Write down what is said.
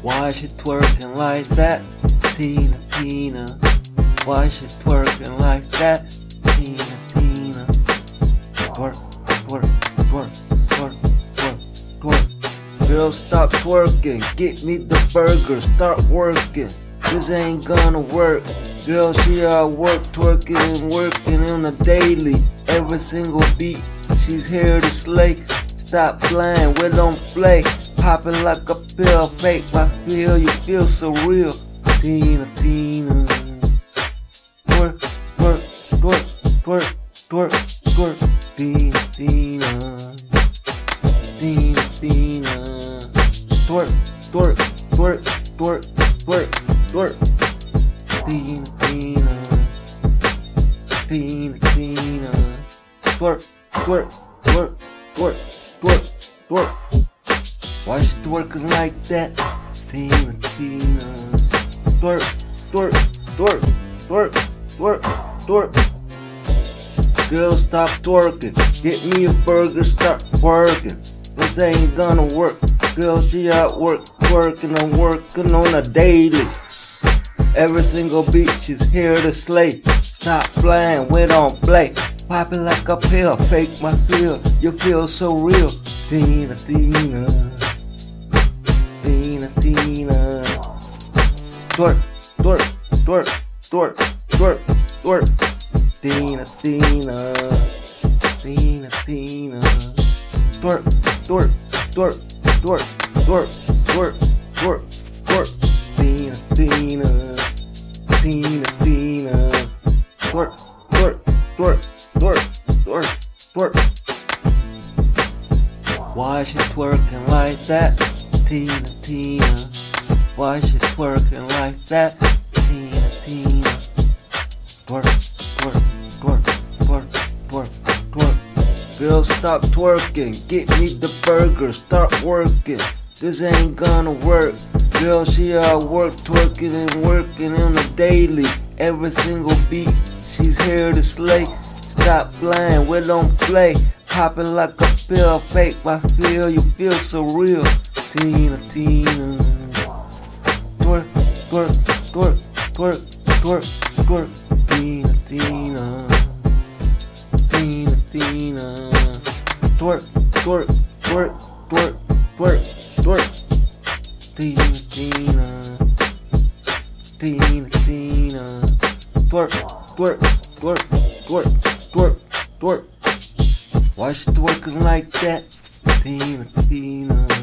Why she twerking like that? Tina, Tina. Why she twerking like that? Tina, Tina. Twerk, twerk, twerk, twerk, twerk, twerk. Girl, stop twerking. Get me the burger. Start working. This ain't gonna work. Girl, she at work twerking and working on a daily. Every single beat, she's here to slay. Stop playing, we don't play. Popping like a pill, fake my feel. You feel so real. Tina, Tina. Twerk, twerk, twerk, twerk, twerk, twerk. Tina, Tina. Tina, Tina. Twerk, twerk, twerk, twerk, twerk, twerk. Tina, Tina. Tina, Tina. Twerk, twerk, twerk, twerk, twerk, twerk. Why she twerking like that? Tina, Tina. Twerk, twerk, twerk, twerk, twerk, twerk. Girl, stop twerking. Get me a burger, start working. This ain't gonna work. Girl, she at work, twerking and working on a daily. Every single beat, she's here to slay. Stop playing, we don't play. Popping like a pill, fake my feel. You feel so real. Tina, Tina. Tina, Tina. Twerk, twerk, twerk, twerk, twerk, twerk. Tina, Tina. Tina, Tina. Twerk, twerk, twerk, twerk, twerk, twerk, twerk, twerk. Tina, Tina. Tina, Tina. Twerk, twerk, twerk, twerk, twerk, twerk. Why she twerking like that? Tina, Tina. Why she twerking like that? Tina, Tina. Twerk, twerk, twerk, twerk, twerk, twerk. Girl, stop twerking. Get me the burger. Start working. This ain't gonna work. Girl, she at work twerking and working on a daily. Every single beat, she's here to slay. Stop playing, we don't play. Popping like a pill, fake my feel. You feel so real. Tina, Tina. Twerk, twerk, twerk, twerk, twerk, twerk. Tina, Tina. Tina, Tina. Twerk, twerk, twerk, twerk, twerk, twerk. Tina, Tina. Tina, Tina. Twerk, twerk, twerk, twerk, twerk, twerk. Why she twerking like that? Tina, Tina.